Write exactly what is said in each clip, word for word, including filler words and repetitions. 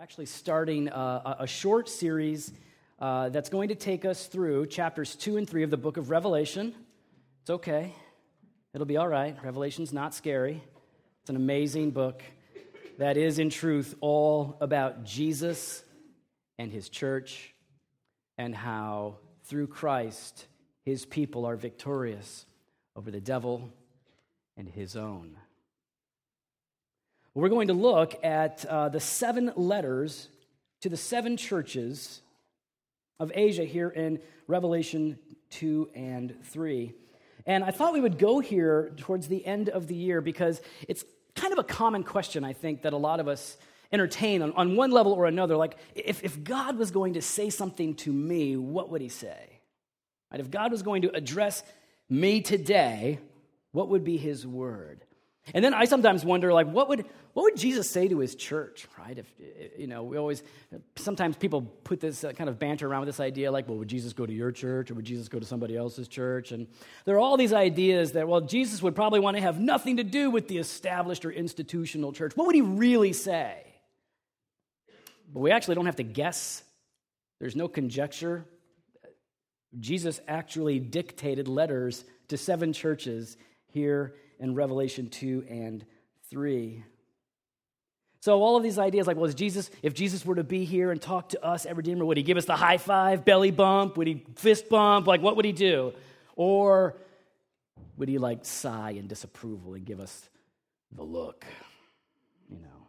actually starting a, a short series uh, that's going to take us through chapters two and three of the book of Revelation. It's okay. It'll be all right. Revelation's not scary. It's an amazing book that is, in truth, all about Jesus and his church and how, through Christ, his people are victorious over the devil and his own. We're going to look at uh, the seven letters to the seven churches of Asia here in Revelation two and three. And I thought we would go here towards the end of the year because it's kind of a common question, I think, that a lot of us entertain on, on one level or another. Like, if, if God was going to say something to me, what would he say? Right? If God was going to address me today, what would be his word? And then I sometimes wonder, like, what would what would Jesus say to his church, right? If, you know, we always, sometimes people put this kind of banter around with this idea, like, well, would Jesus go to your church or would Jesus go to somebody else's church? And there are all these ideas that, well, Jesus would probably want to have nothing to do with the established or institutional church. What would he really say? But we actually don't have to guess. There's no conjecture. Jesus actually dictated letters to seven churches here in Revelation two and three. So all of these ideas, like, well, is Jesus, if Jesus were to be here and talk to us at Redeemer, would he give us the high five, belly bump? Would he fist bump? Like, what would he do? Or would he, like, sigh in disapproval and give us the look? You know,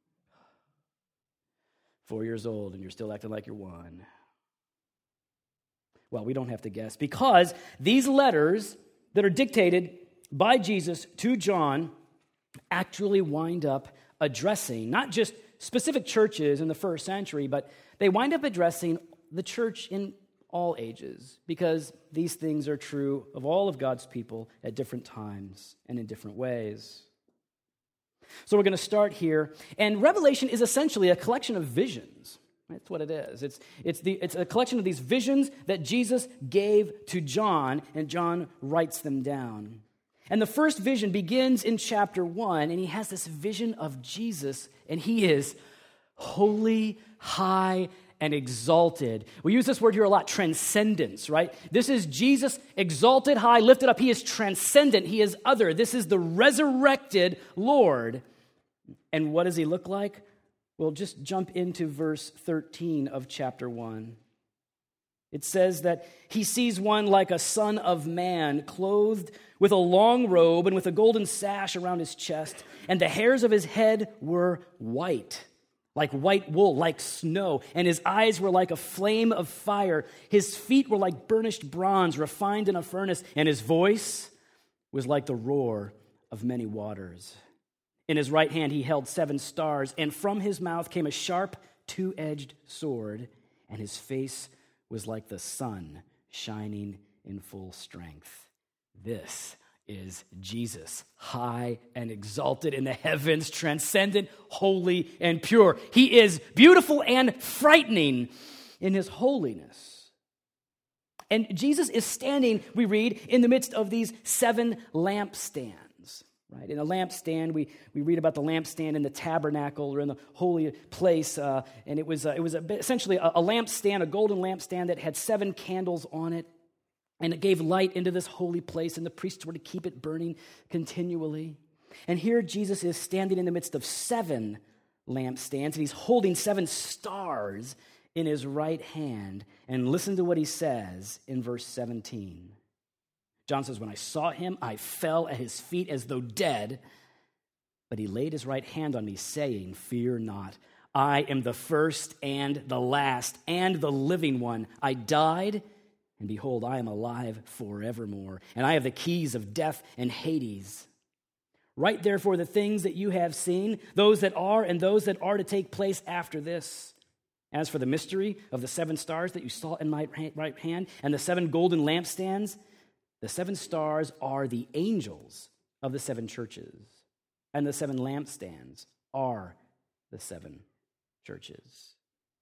four years old and you're still acting like you're one. Well, we don't have to guess, because these letters that are dictated by Jesus to John actually wind up addressing not just specific churches in the first century, but they wind up addressing the church in all ages, because these things are true of all of God's people at different times and in different ways. So we're going to start here, and Revelation is essentially a collection of visions. That's what it is. It's, it's, the, it's a collection of these visions that Jesus gave to John, and John writes them down. And the first vision begins in chapter one, and he has this vision of Jesus, and he is holy, high, and exalted. We use this word here a lot, transcendence, right? This is Jesus exalted, high, lifted up. He is transcendent. He is other. This is the resurrected Lord. And what does he look like? Well, just jump into verse thirteen of chapter one. It says that he sees one like a son of man, clothed with a long robe and with a golden sash around his chest, and the hairs of his head were white, like white wool, like snow, and his eyes were like a flame of fire. His feet were like burnished bronze, refined in a furnace, and his voice was like the roar of many waters. In his right hand he held seven stars, and from his mouth came a sharp, two-edged sword, and his face was like the sun shining in full strength. This is Jesus, high and exalted in the heavens, transcendent, holy, and pure. He is beautiful and frightening in his holiness. And Jesus is standing, we read, in the midst of these seven lampstands. Right? In a lampstand, we, we read about the lampstand in the tabernacle or in the holy place, uh, and it was uh, it was a, essentially a, a lampstand, a golden lampstand that had seven candles on it, and it gave light into this holy place, and the priests were to keep it burning continually. And here Jesus is standing in the midst of seven lampstands, and he's holding seven stars in his right hand. And listen to what he says in verse seventeen. John says, when I saw him, I fell at his feet as though dead. But he laid his right hand on me, saying, fear not. I am the first and the last and the living one. I died, and behold, I am alive forevermore. And I have the keys of death and Hades. Write therefore the things that you have seen, those that are and those that are to take place after this. As for the mystery of the seven stars that you saw in my right hand and the seven golden lampstands, the seven stars are the angels of the seven churches, and the seven lampstands are the seven churches.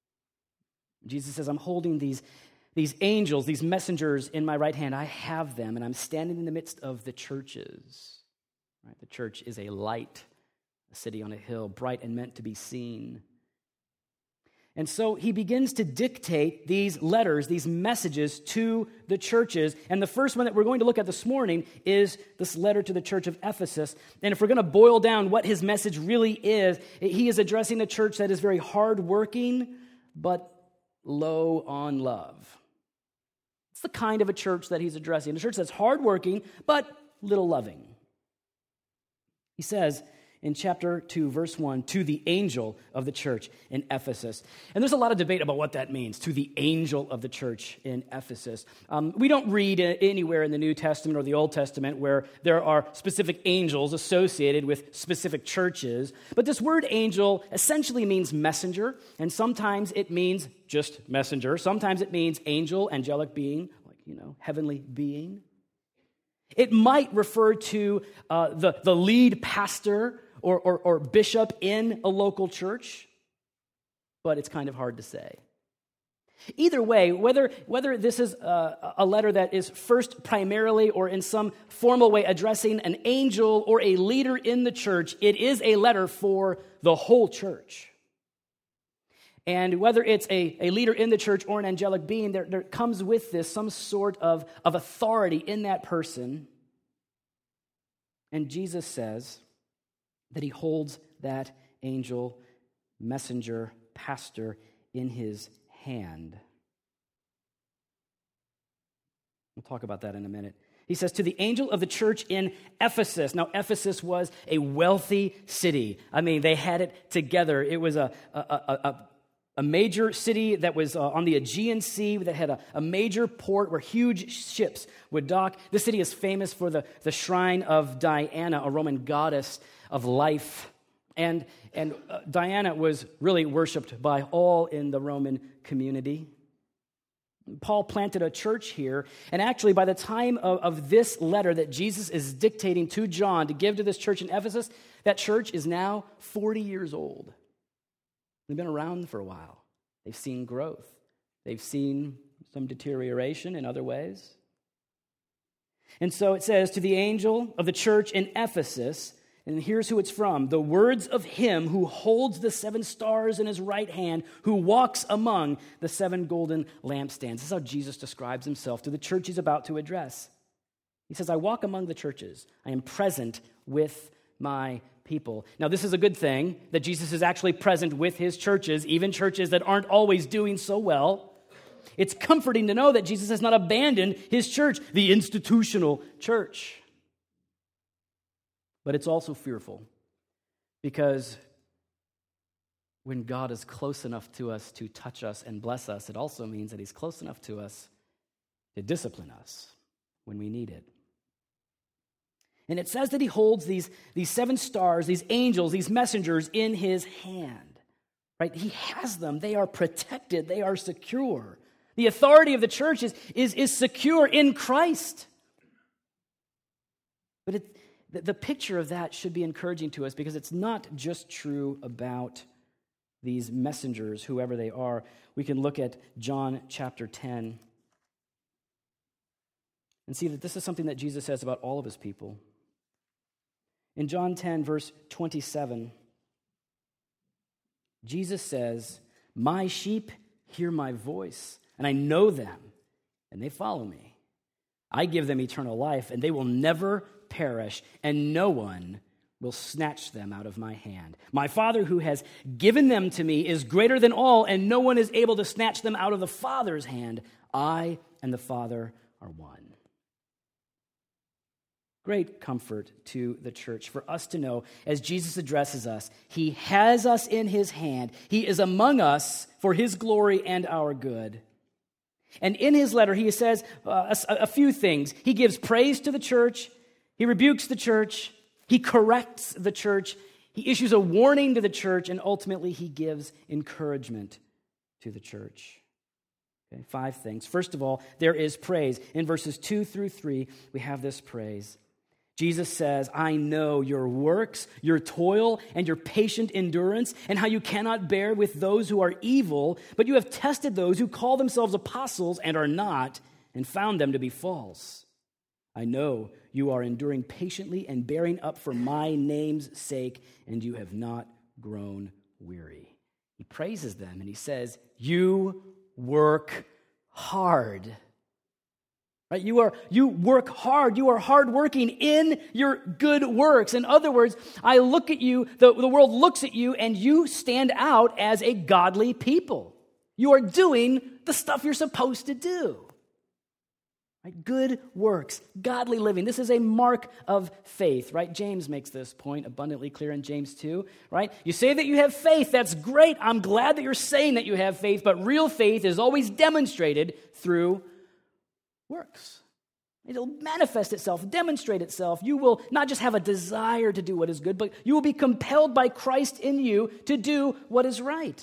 Jesus says, I'm holding these, these angels, these messengers in my right hand. I have them, and I'm standing in the midst of the churches. Right? The church is a light, a city on a hill, bright and meant to be seen. And so he begins to dictate these letters, these messages to the churches. And the first one that we're going to look at this morning is this letter to the church of Ephesus. And if we're going to boil down what his message really is, he is addressing a church that is very hardworking, but low on love. It's the kind of a church that he's addressing, a church that's hardworking, but little loving. He says, in chapter two, verse one, to the angel of the church in Ephesus. And there's a lot of debate about what that means, to the angel of the church in Ephesus. Um, we don't read anywhere in the New Testament or the Old Testament where there are specific angels associated with specific churches. But this word angel essentially means messenger, and sometimes it means just messenger. Sometimes it means angel, angelic being, like, you know, heavenly being. It might refer to uh, the, the lead pastor Or, or, or bishop in a local church, but it's kind of hard to say. Either way, whether, whether this is a, a letter that is first primarily or in some formal way addressing an angel or a leader in the church, it is a letter for the whole church. And whether it's a, a leader in the church or an angelic being, there, there comes with this some sort of, of authority in that person. And Jesus says that he holds that angel, messenger, pastor in his hand. We'll talk about that in a minute. He says, to the angel of the church in Ephesus. Now, Ephesus was a wealthy city. I mean, they had it together. It was a, a, a, a, a major city that was uh, on the Aegean Sea that had a, a major port where huge ships would dock. This city is famous for the, the shrine of Diana, a Roman goddess of life. And, and uh, Diana was really worshipped by all in the Roman community. Paul planted a church here, and actually by the time of, of this letter that Jesus is dictating to John to give to this church in Ephesus, that church is now forty years old. They've been around for a while. They've seen growth. They've seen some deterioration in other ways. And so it says, to the angel of the church in Ephesus, and here's who it's from, the words of him who holds the seven stars in his right hand, who walks among the seven golden lampstands. This is how Jesus describes himself to the church he's about to address. He says, I walk among the churches. I am present with my people. Now, this is a good thing, that Jesus is actually present with his churches, even churches that aren't always doing so well. It's comforting to know that Jesus has not abandoned his church, the institutional church. But it's also fearful, because when God is close enough to us to touch us and bless us, it also means that he's close enough to us to discipline us when we need it. And it says that he holds these, these seven stars, these angels, these messengers in his hand. Right? He has them. They are protected. They are secure. The authority of the church is, is, is secure in Christ. But it The picture of that should be encouraging to us, because it's not just true about these messengers, whoever they are. We can look at John chapter ten and see that this is something that Jesus says about all of his people. In John ten, verse twenty-seven, Jesus says, my sheep hear my voice, and I know them, and they follow me. I give them eternal life, and they will never perish, and no one will snatch them out of my hand. My Father who has given them to me is greater than all, and no one is able to snatch them out of the Father's hand. I and the Father are one. Great comfort to the church for us to know, as Jesus addresses us, he has us in his hand. He is among us for his glory and our good. And in his letter, he says uh, a, a few things. He gives praise to the church. He rebukes the church, he corrects the church, he issues a warning to the church, and ultimately he gives encouragement to the church. Okay, five things. First of all, there is praise. In verses two through three, we have this praise. Jesus says, I know your works, your toil, and your patient endurance, and how you cannot bear with those who are evil, but you have tested those who call themselves apostles and are not, and found them to be false. I know you are enduring patiently and bearing up for my name's sake, and you have not grown weary. He praises them and he says, you work hard. Right? You are you work hard. You are hardworking in your good works. In other words, I look at you, the, the world looks at you, and you stand out as a godly people. You are doing the stuff you're supposed to do. Right? Good works, godly living. This is a mark of faith, right? James makes this point abundantly clear in James two, right? You say that you have faith. That's great. I'm glad that you're saying that you have faith, but real faith is always demonstrated through works. It'll manifest itself, demonstrate itself. You will not just have a desire to do what is good, but you will be compelled by Christ in you to do what is right.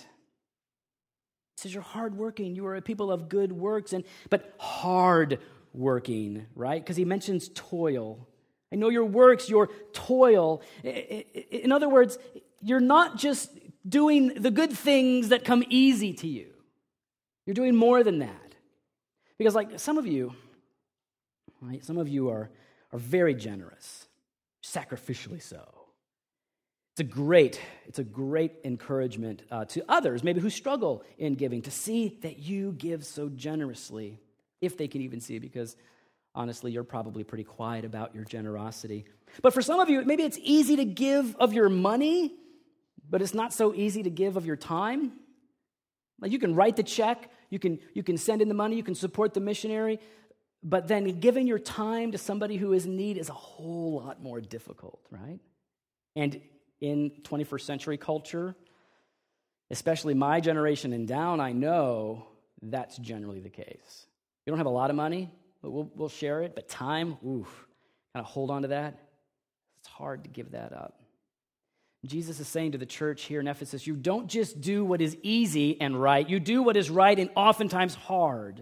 It says you're hardworking. You are a people of good works, and but hard working, right? Because he mentions toil. I know your works, your toil. In other words, you're not just doing the good things that come easy to you. You're doing more than that. Because like some of you, right, some of you are, are very generous, sacrificially so. It's a great, it's a great encouragement uh, to others, maybe who struggle in giving, to see that you give so generously, if they can even see, because honestly, you're probably pretty quiet about your generosity. But for some of you, maybe it's easy to give of your money, but it's not so easy to give of your time. Like you can write the check, you can, you can send in the money, you can support the missionary, but then giving your time to somebody who is in need is a whole lot more difficult, right? And in twenty-first century culture, especially my generation and down, I know that's generally the case. You don't have a lot of money, but we'll, we'll share it, but time, oof, kind of hold on to that. It's hard to give that up. Jesus is saying to the church here in Ephesus, you don't just do what is easy and right, you do what is right and oftentimes hard.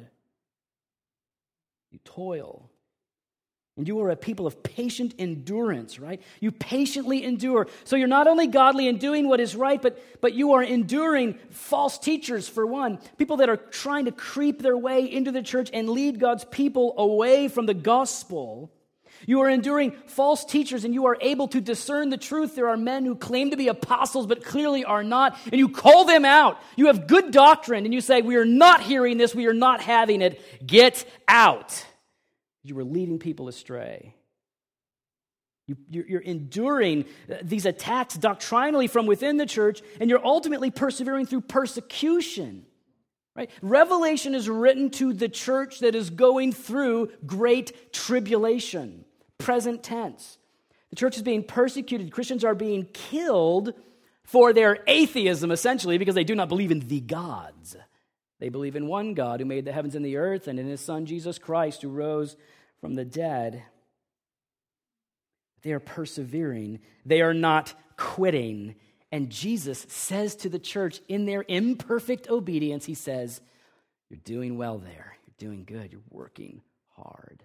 You toil. And you are a people of patient endurance, right? You patiently endure. So you're not only godly in doing what is right, but, but you are enduring false teachers, for one. People that are trying to creep their way into the church and lead God's people away from the gospel. You are enduring false teachers, and you are able to discern the truth. There are men who claim to be apostles, but clearly are not, and you call them out. You have good doctrine, and you say, we are not hearing this, we are not having it. Get out. You were leading people astray. You, you're, you're enduring these attacks doctrinally from within the church, and you're ultimately persevering through persecution. Right? Revelation is written to the church that is going through great tribulation, present tense. The church is being persecuted. Christians are being killed for their atheism, essentially, because they do not believe in the gods. They believe in one God who made the heavens and the earth, and in his Son, Jesus Christ, who rose from the dead. They are persevering. They are not quitting. And Jesus says to the church in their imperfect obedience, he says, you're doing well there. You're doing good. You're working hard.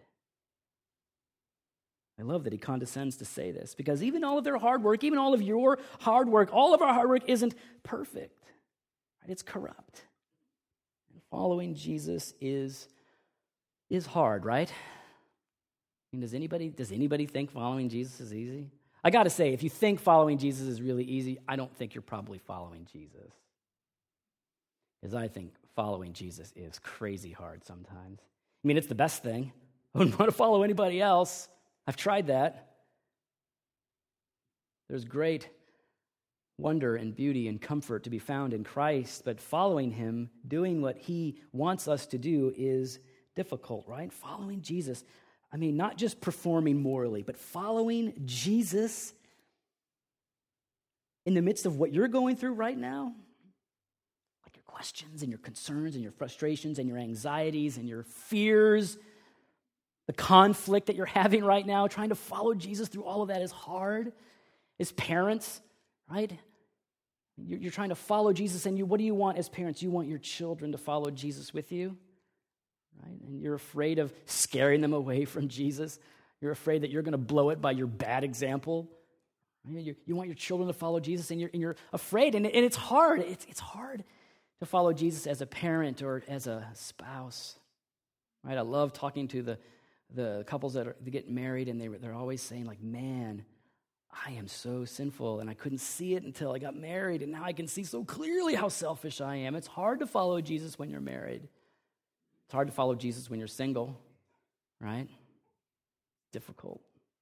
I love that he condescends to say this, because even all of their hard work, even all of your hard work, all of our hard work isn't perfect. Right? It's corrupt. And following Jesus is, is hard, right? I mean, does anybody, does anybody think following Jesus is easy? I got to say, if you think following Jesus is really easy, I don't think you're probably following Jesus. Because I think following Jesus is crazy hard sometimes. I mean, it's the best thing. I wouldn't want to follow anybody else. I've tried that. There's great wonder and beauty and comfort to be found in Christ, but following him, doing what he wants us to do is difficult, right? Following Jesus. I mean, not just performing morally, but following Jesus in the midst of what you're going through right now, like your questions and your concerns and your frustrations and your anxieties and your fears, the conflict that you're having right now, trying to follow Jesus through all of that is hard. As parents, right? You're trying to follow Jesus, and you, what do you want as parents? You want your children to follow Jesus with you. Right? And you're afraid of scaring them away from Jesus. You're afraid that you're going to blow it by your bad example. Right? You, you want your children to follow Jesus, and you're, and you're afraid. And, and it's hard. It's, it's hard to follow Jesus as a parent or as a spouse. Right? I love talking to the, the couples that, are, that get married, and they, they're always saying, like, man, I am so sinful, and I couldn't see it until I got married, and now I can see so clearly how selfish I am. It's hard to follow Jesus when you're married. It's hard to follow Jesus when you're single, right? Difficult.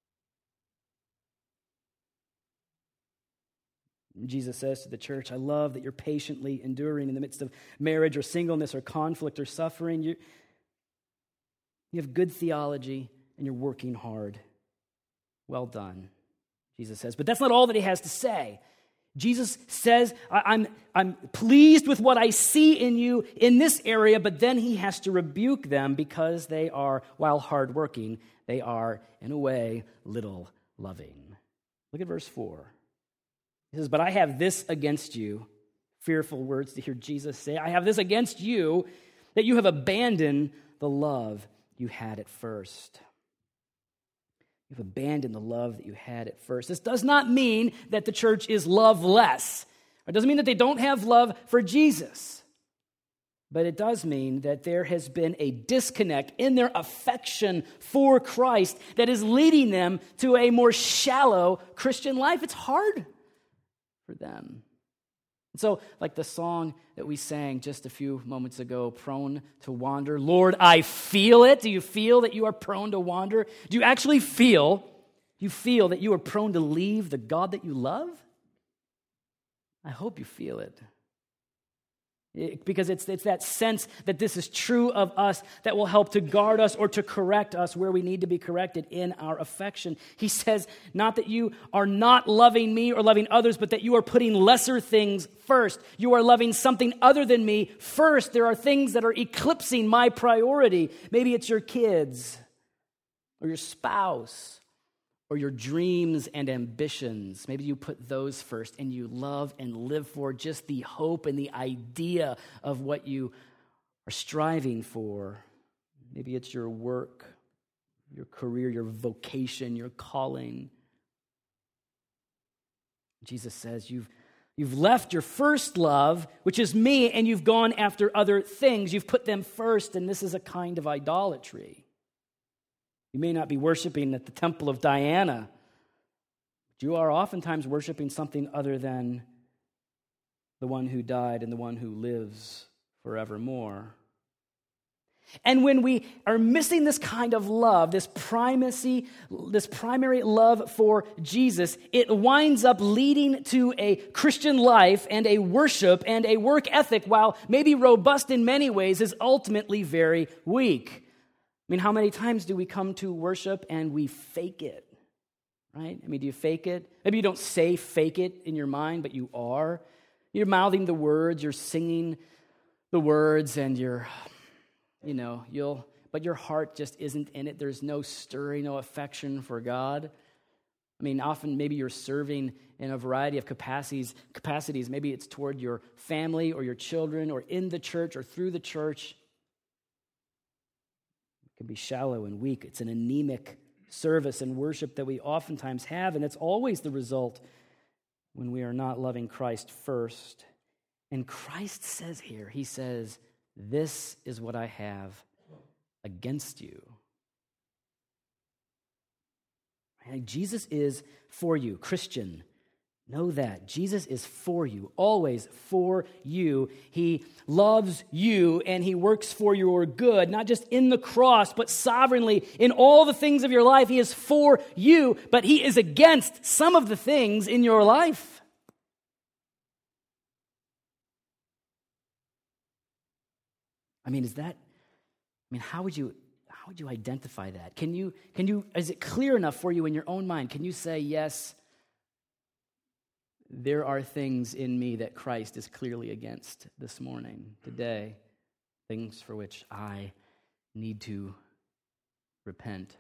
Jesus says to the church, I love that you're patiently enduring in the midst of marriage or singleness or conflict or suffering. You, you have good theology and you're working hard. Well done, Jesus says. But that's not all that he has to say. Jesus says, I, I'm, I'm pleased with what I see in you in this area, but then he has to rebuke them because they are, while hardworking, they are, in a way, little loving. Look at verse four. He says, but I have this against you, fearful words to hear Jesus say, I have this against you, that you have abandoned the love you had at first. You've abandoned the love that you had at first. This does not mean that the church is loveless. It doesn't mean that they don't have love for Jesus. But it does mean that there has been a disconnect in their affection for Christ that is leading them to a more shallow Christian life. It's hard for them. And so, like the song that we sang just a few moments ago, prone to wander. Lord, I feel it. Do you feel that you are prone to wander? Do you actually feel, do you feel that you are prone to leave the God that you love? I hope you feel it. It, because it's, it's that sense that this is true of us that will help to guard us or to correct us where we need to be corrected in our affection. He says, not that you are not loving me or loving others, but that you are putting lesser things first. You are loving something other than me first. There are things that are eclipsing my priority. Maybe it's your kids or your spouse or your dreams and ambitions. Maybe you put those first and you love and live for just the hope and the idea of what you are striving for. Maybe it's your work, your career, your vocation, your calling. Jesus says you've You've left your first love, which is me, and you've gone after other things. You've put them first, and this is a kind of idolatry. You may not be worshiping at the temple of Diana, but you are oftentimes worshiping something other than the one who died and the one who lives forevermore. And when we are missing this kind of love, this primacy, this primary love for Jesus, it winds up leading to a Christian life and a worship and a work ethic, while maybe robust in many ways, is ultimately very weak. I mean, how many times do we come to worship and we fake it, right? I mean, do you fake it? Maybe you don't say fake it in your mind, but you are. You're mouthing the words, you're singing the words, and you're, you know, you'll, but your heart just isn't in it. There's no stirring, no affection for God. I mean, often maybe you're serving in a variety of capacities. Capacities. Maybe it's toward your family or your children or in the church or through the church. Can be shallow and weak. It's an anemic service and worship that we oftentimes have, and it's always the result when we are not loving Christ first. And Christ says here, he says, this is what I have against you. And Jesus is for you, Christian. Know that. Jesus is for you, always for you. He loves you and he works for your good, not just in the cross, but sovereignly in all the things of your life. He is for you, but he is against some of the things in your life. I mean, is that, I mean, how would you, how would you identify that? Can you, can you, is it clear enough for you in your own mind? Can you say, yes, there are things in me that Christ is clearly against this morning, today, things for which I need to repent.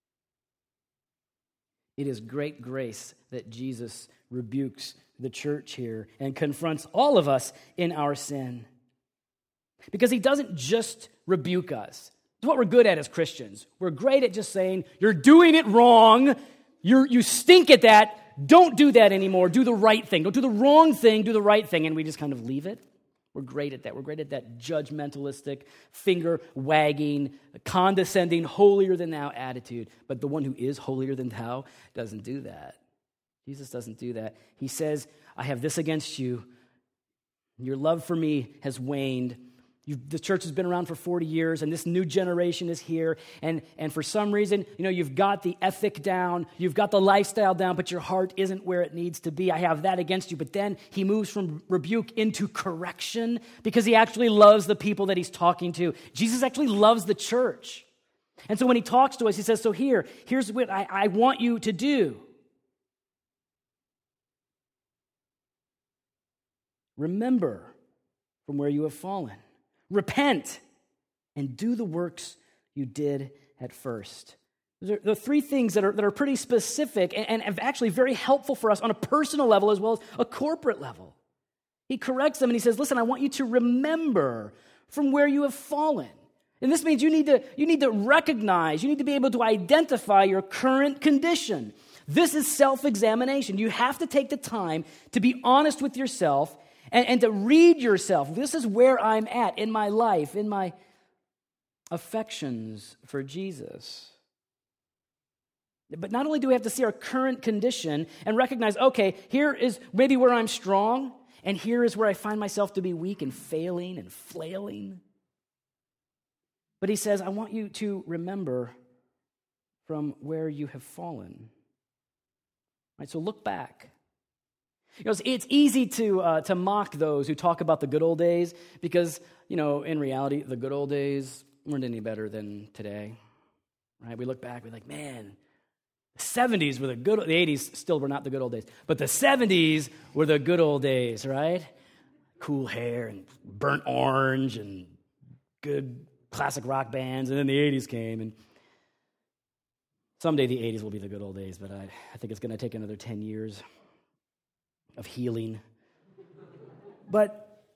It is great grace that Jesus rebukes the church here and confronts all of us in our sin. Because he doesn't just rebuke us. It's what we're good at as Christians. We're great at just saying, you're doing it wrong, you're, you stink at that, don't do that anymore. Do the right thing. Don't do the wrong thing. Do the right thing. And we just kind of leave it. We're great at that. We're great at that judgmentalistic, finger-wagging, condescending, holier-than-thou attitude. But the one who is holier than thou doesn't do that. Jesus doesn't do that. He says, I have this against you. Your love for me has waned. You've, the church has been around for forty years, and this new generation is here. And, and for some reason, you know, you've got the ethic down, you've got the lifestyle down, but your heart isn't where it needs to be. I have that against you. But then he moves from rebuke into correction because he actually loves the people that he's talking to. Jesus actually loves the church. And so when he talks to us, he says, so here, here's what I, I want you to do. Remember from where you have fallen. Repent and do the works you did at first. Those are the three things that are, that are pretty specific and, and actually very helpful for us on a personal level as well as a corporate level. He corrects them and he says, listen, I want you to remember from where you have fallen. And this means you need to, you need to recognize, you need to be able to identify your current condition. This is self-examination. You have to take the time to be honest with yourself And, and to read yourself. This is where I'm at in my life, in my affections for Jesus. But not only do we have to see our current condition and recognize, okay, here is maybe where I'm strong, and here is where I find myself to be weak and failing and flailing. But he says, I want you to remember from where you have fallen. All right, so look back. You know, it's easy to uh, to mock those who talk about the good old days because, you know, in reality, the good old days weren't any better than today, right? We look back, we're like, man, the seventies were the good, the eighties still were not the good old days, but the seventies were the good old days, right? Cool hair and burnt orange and good classic rock bands, and then the eighties came, and someday the eighties will be the good old days, but I, I think it's going to take another ten years of healing. But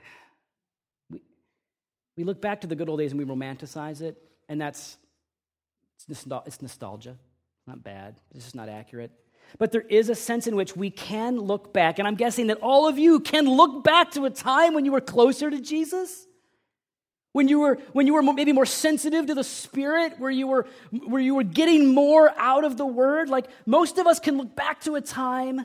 we, we look back to the good old days and we romanticize it, and that's, it's, nostal- it's nostalgia. It's not bad. It's just not accurate. But there is a sense in which we can look back, and I'm guessing that all of you can look back to a time when you were closer to Jesus, when you were when you were maybe more sensitive to the Spirit, where you were where you were getting more out of the Word. Like most of us can look back to a time.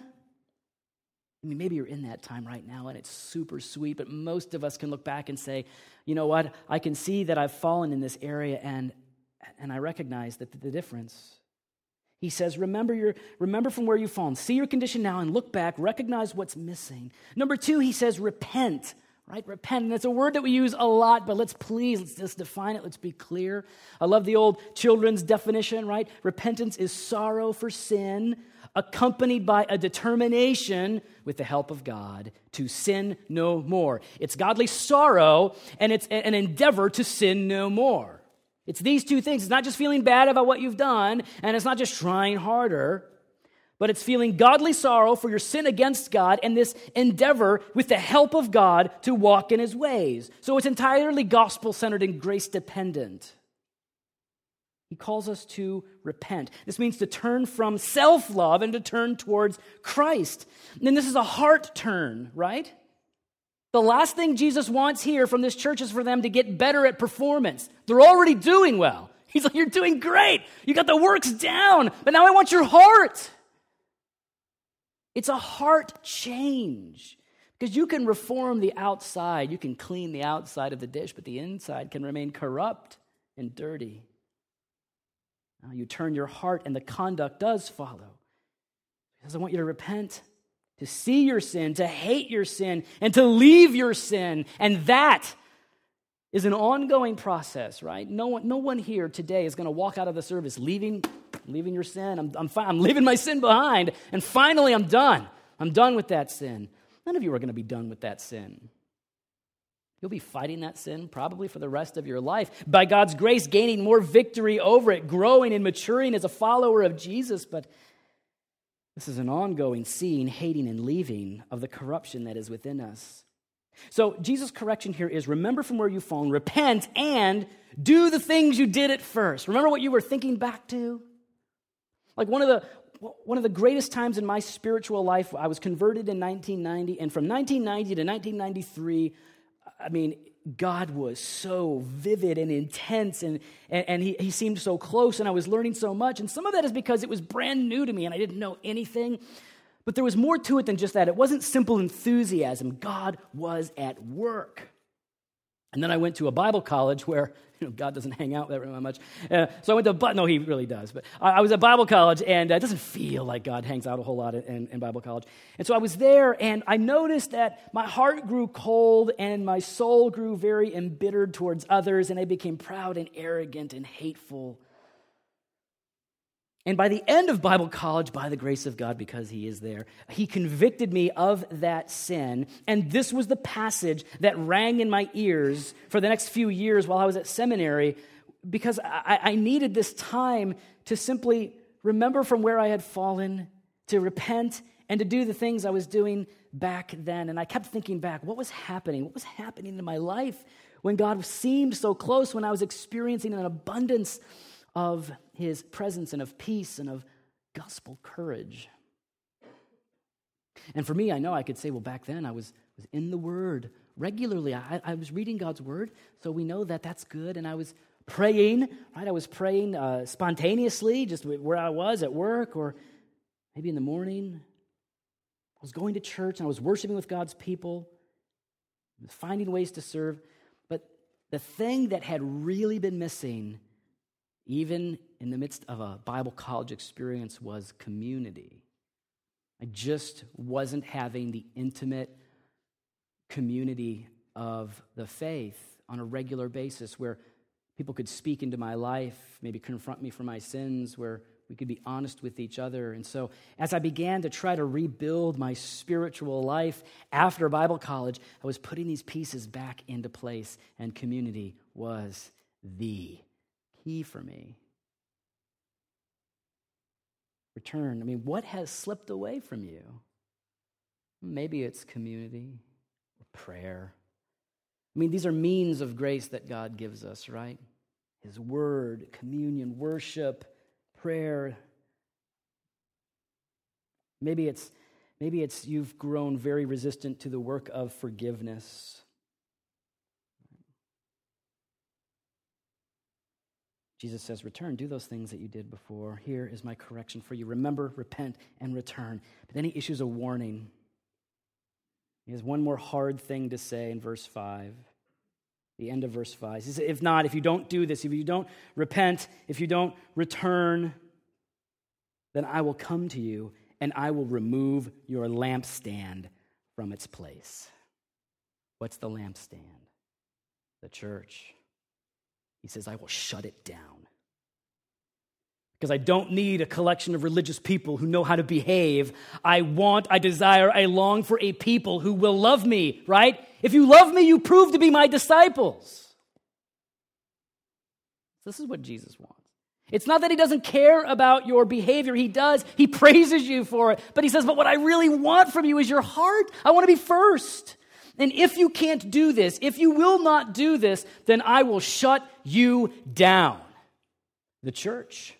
I mean, maybe you're in that time right now and it's super sweet, but most of us can look back and say, you know what, I can see that I've fallen in this area and, and I recognize that the difference. He says, remember your, remember from where you've fallen. See your condition now and look back, recognize what's missing. Number two, he says, repent, right? Repent, and it's a word that we use a lot, but let's please, let's just define it, let's be clear. I love the old children's definition, right? Repentance is sorrow for sin, accompanied by a determination with the help of God to sin no more. It's godly sorrow, and it's an endeavor to sin no more. It's these two things. It's not just feeling bad about what you've done, and it's not just trying harder, but it's feeling godly sorrow for your sin against God and this endeavor with the help of God to walk in his ways. So it's entirely gospel-centered and grace-dependent. He calls us to repent. This means to turn from self-love and to turn towards Christ. And this is a heart turn, right? The last thing Jesus wants here from this church is for them to get better at performance. They're already doing well. He's like, you're doing great. You got the works down, but now I want your heart. It's a heart change. Because you can reform the outside, you can clean the outside of the dish, but the inside can remain corrupt and dirty. Now you turn your heart and the conduct does follow. He says, I want you to repent, to see your sin, to hate your sin, and to leave your sin. And that is an ongoing process, right? No one, no one here today is going to walk out of the service leaving, leaving your sin. I'm, I'm, fine. I'm leaving my sin behind, and finally I'm done. I'm done with that sin. None of you are going to be done with that sin. You'll be fighting that sin probably for the rest of your life. By God's grace, gaining more victory over it, growing and maturing as a follower of Jesus. But this is an ongoing seeing, hating, and leaving of the corruption that is within us. So Jesus' correction here is remember from where you've fallen, repent, and do the things you did at first. Remember what you were thinking back to? Like one of the one of the greatest times in my spiritual life, I was converted in nineteen ninety, and from nineteen ninety to nineteen ninety-three, I mean, God was so vivid and intense, and, and, and he, he seemed so close, and I was learning so much. And some of that is because it was brand new to me, and I didn't know anything. But there was more to it than just that. It wasn't simple enthusiasm. God was at work. And then I went to a Bible college where, you know, God doesn't hang out there very much. Uh, so I went to, but no, he really does. But I, I was at Bible college, and uh, it doesn't feel like God hangs out a whole lot in, in Bible college. And so I was there, and I noticed that my heart grew cold, and my soul grew very embittered towards others, and I became proud and arrogant and hateful. And by the end of Bible college, by the grace of God, because he is there, he convicted me of that sin. And this was the passage that rang in my ears for the next few years while I was at seminary, because I, I needed this time to simply remember from where I had fallen, to repent, and to do the things I was doing back then. And I kept thinking back, what was happening? What was happening in my life when God seemed so close, when I was experiencing an abundance of his presence and of peace and of gospel courage. And for me, I know I could say, well, back then I was, was in the Word regularly. I, I was reading God's Word, so we know that that's good. And I was praying, right? I was praying uh, spontaneously, just where I was at work or maybe in the morning. I was going to church and I was worshiping with God's people, finding ways to serve. But the thing that had really been missing, even in the midst of a Bible college experience, was community. I just wasn't having the intimate community of the faith on a regular basis where people could speak into my life, maybe confront me for my sins, where we could be honest with each other. And so as I began to try to rebuild my spiritual life after Bible college, I was putting these pieces back into place, and community was the key for me. Return. I mean, what has slipped away from you? Maybe it's community or prayer. I mean, these are means of grace that God gives us, right? His word, communion, worship, prayer. Maybe it's maybe it's you've grown very resistant to the work of forgiveness. Jesus says, return, do those things that you did before. Here is my correction for you. Remember, repent, and return. But then he issues a warning. He has one more hard thing to say in verse five, the end of verse five. He says, if not, if you don't do this, if you don't repent, if you don't return, then I will come to you and I will remove your lampstand from its place. What's the lampstand? The church. He says, I will shut it down. Because I don't need a collection of religious people who know how to behave. I want, I desire, I long for a people who will love me, right? If you love me, you prove to be my disciples. This is what Jesus wants. It's not that he doesn't care about your behavior. He does. He praises you for it. But he says, but what I really want from you is your heart. I want to be first. And if you can't do this, if you will not do this, then I will shut you down. The church.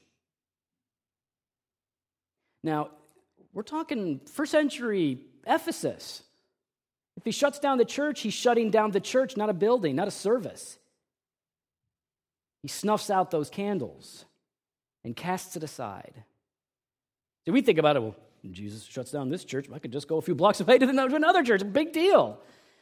Now, we're talking first century Ephesus. If he shuts down the church, he's shutting down the church, not a building, not a service. He snuffs out those candles and casts it aside. So we think about it, well, Jesus shuts down this church, I could just go a few blocks away to another church, a big deal.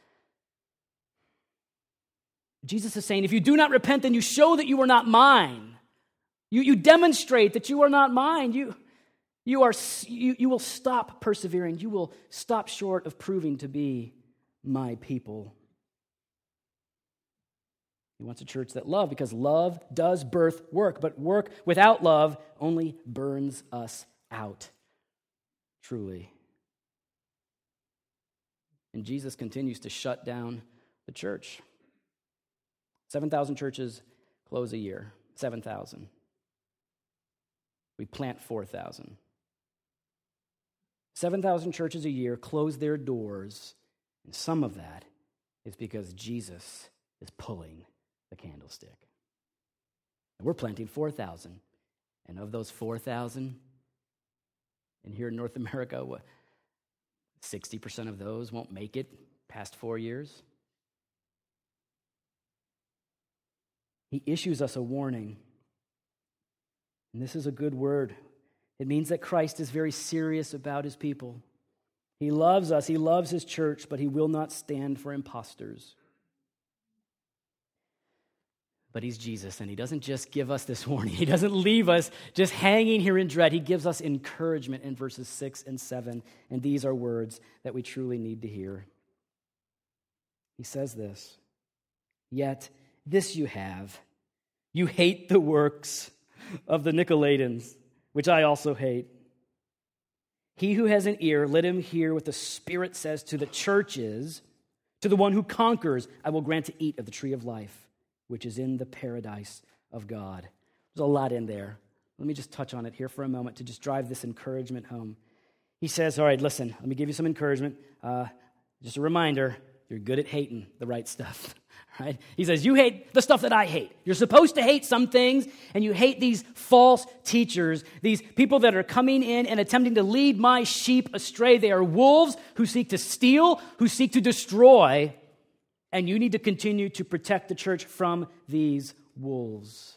Jesus is saying, if you do not repent, then you show that you are not mine. You, you demonstrate that you are not mine. You, you, are, you, you will stop persevering. You will stop short of proving to be my people. He wants a church that loves, because love does birth work, but work without love only burns us out, truly. And Jesus continues to shut down the church. seven thousand churches close a year. seven thousand. We plant four thousand. seven thousand churches a year close their doors, and some of that is because Jesus is pulling the candlestick. And we're planting four thousand. And of those four thousand, and here in North America, what, sixty percent of those won't make it past four years? he issues us a warning. And this is a good word. It means that Christ is very serious about his people. He loves us, he loves his church, but he will not stand for imposters. But he's Jesus, and he doesn't just give us this warning. He doesn't leave us just hanging here in dread. He gives us encouragement in verses six and seven, and these are words that we truly need to hear. He says this, "Yet this you have, you hate the works of the Nicolaitans, which I also hate. He who has an ear, let him hear what the Spirit says to the churches. To the one who conquers, I will grant to eat of the tree of life, which is in the paradise of God." There's a lot in there. Let me just touch on it here for a moment to just drive this encouragement home. He says, all right, listen, let me give you some encouragement. Uh, just a reminder, you're good at hating the right stuff, right? He says, you hate the stuff that I hate. You're supposed to hate some things, and you hate these false teachers, these people that are coming in and attempting to lead my sheep astray. They are wolves who seek to steal, who seek to destroy, and you need to continue to protect the church from these wolves.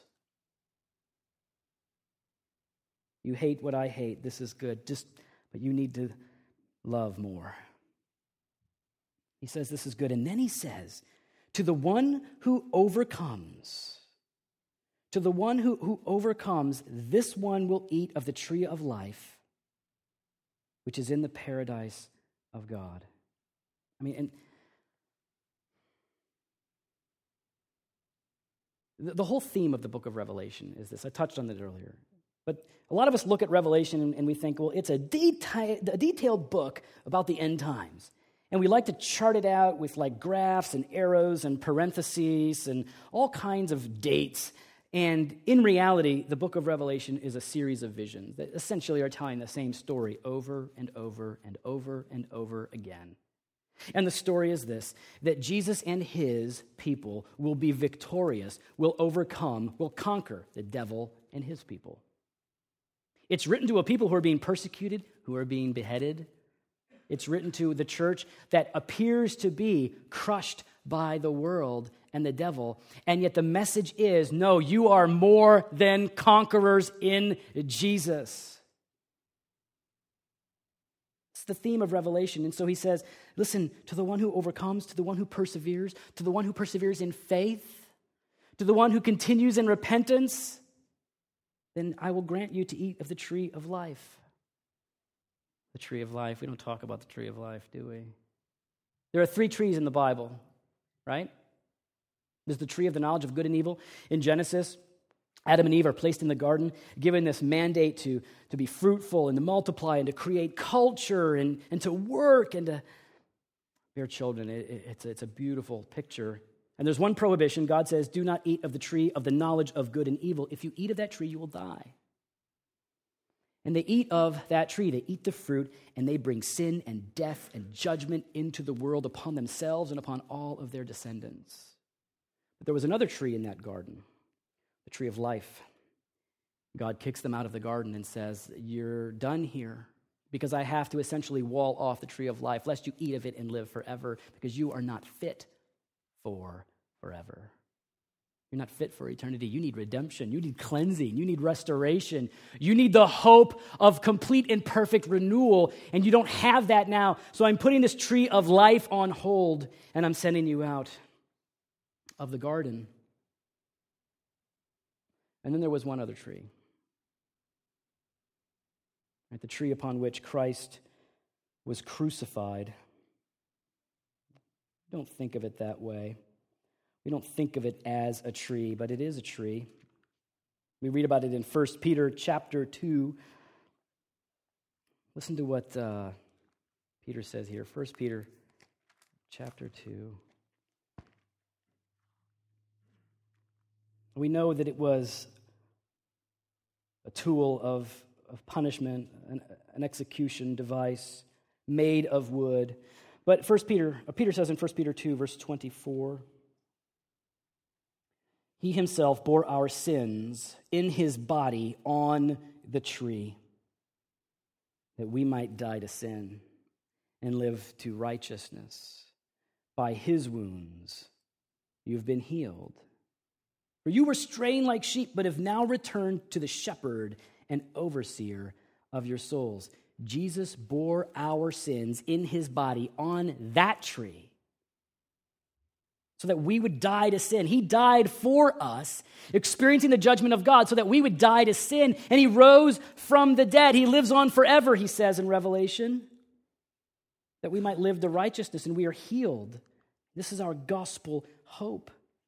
You hate what I hate. This is good. Just, but you need to love more. He says this is good. And then he says, to the one who overcomes, to the one who, who overcomes, this one will eat of the tree of life, which is in the paradise of God. I mean, and the whole theme of the book of Revelation is this. I touched on it earlier. But a lot of us look at Revelation and we think, well, it's a, detail, a detailed book about the end times. And we like to chart it out with like graphs and arrows and parentheses and all kinds of dates. And in reality, the book of Revelation is a series of visions that essentially are telling the same story over and over and over and over again. And the story is this, that Jesus and his people will be victorious, will overcome, will conquer the devil and his people. It's written to a people who are being persecuted, who are being beheaded. It's written to the church that appears to be crushed by the world and the devil. And yet the message is, no, you are more than conquerors in Jesus. It's the theme of Revelation. And so he says, listen, to the one who overcomes, to the one who perseveres, to the one who perseveres in faith, to the one who continues in repentance, then I will grant you to eat of the tree of life. The tree of life. We don't talk about the tree of life, do we? There are three trees in the Bible, right? There's the tree of the knowledge of good and evil. In Genesis, Adam and Eve are placed in the garden, given this mandate to, to be fruitful and to multiply and to create culture and, and to work and to bear children. It, it, it's, it's a beautiful picture. And there's one prohibition. God says, do not eat of the tree of the knowledge of good and evil. If you eat of that tree, you will die. And they eat of that tree. They eat the fruit, and they bring sin and death and judgment into the world upon themselves and upon all of their descendants. But there was another tree in that garden, the tree of life. God kicks them out of the garden and says, you're done here because I have to essentially wall off the tree of life, lest you eat of it and live forever, because you are not fit for forever. You're not fit for eternity. You need redemption. You need cleansing. You need restoration. You need the hope of complete and perfect renewal, and you don't have that now. So I'm putting this tree of life on hold, and I'm sending you out of the garden. And then there was one other tree, right? The tree upon which Christ was crucified. Don't think of it that way. We don't think of it as a tree, but it is a tree. We read about it in First Peter chapter two. Listen to what uh, Peter says here. First Peter chapter two. We know that it was a tool of, of punishment, an, an execution device made of wood. But First Peter, Peter says in First Peter two, verse twenty-four, he himself bore our sins in his body on the tree, that we might die to sin and live to righteousness. By his wounds you've been healed. For you were straying like sheep, but have now returned to the shepherd and overseer of your souls. Jesus bore our sins in his body on that tree so that we would die to sin. He died for us, experiencing the judgment of God so that we would die to sin. And he rose from the dead. He lives on forever, he says in Revelation, that we might live the righteousness, and we are healed. This is our gospel hope.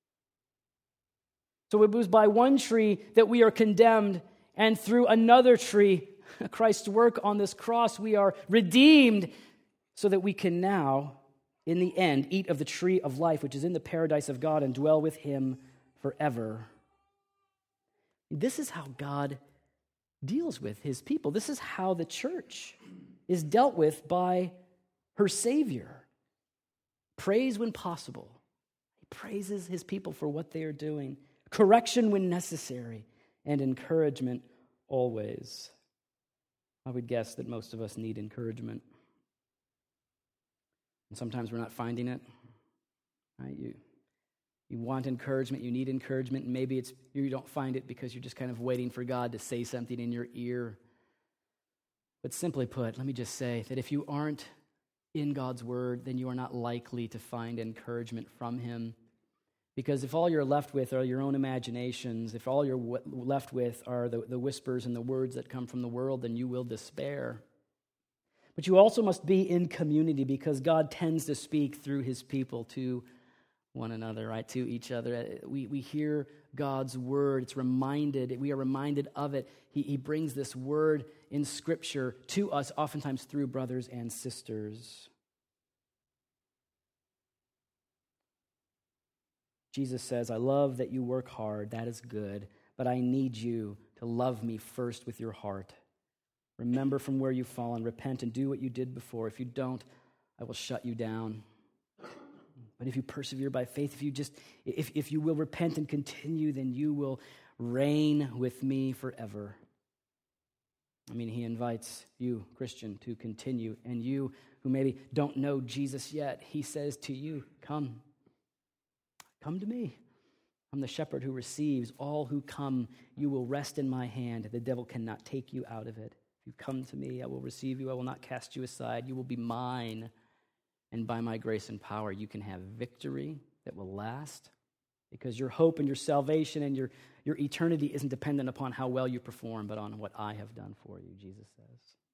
So it was by one tree that we are condemned, and through another tree, Christ's work on this cross, we are redeemed so that we can now, in the end, eat of the tree of life, which is in the paradise of God, and dwell with him forever. This is how God deals with his people. This is how the church is dealt with by her Savior. Praise when possible. He praises his people for what they are doing. Correction when necessary, and encouragement always. I would guess that most of us need encouragement. And sometimes we're not finding it. Right? You, you want encouragement, you need encouragement, and maybe it's you don't find it because you're just kind of waiting for God to say something in your ear. But simply put, let me just say that if you aren't in God's word, then you are not likely to find encouragement from him. Because if all you're left with are your own imaginations, if all you're w- left with are the, the whispers and the words that come from the world, then you will despair. But you also must be in community, because God tends to speak through his people to one another, right? To each other. We, we hear God's word. It's reminded, we are reminded of it. He, he brings this word in Scripture to us, oftentimes through brothers and sisters. Jesus says, I love that you work hard. That is good. But I need you to love me first with your heart. Remember from where you've fallen. Repent and do what you did before. If you don't, I will shut you down. But if you persevere by faith, if you just, if, if you will repent and continue, then you will reign with me forever. I mean, he invites you, Christian, to continue. And you who maybe don't know Jesus yet, he says to you, come. Come to me. I'm the shepherd who receives all who come. You will rest in my hand. The devil cannot take you out of it. If you come to me, I will receive you. I will not cast you aside. You will be mine. And by my grace and power, you can have victory that will last, because your hope and your salvation and your, your eternity isn't dependent upon how well you perform, but on what I have done for you, Jesus says.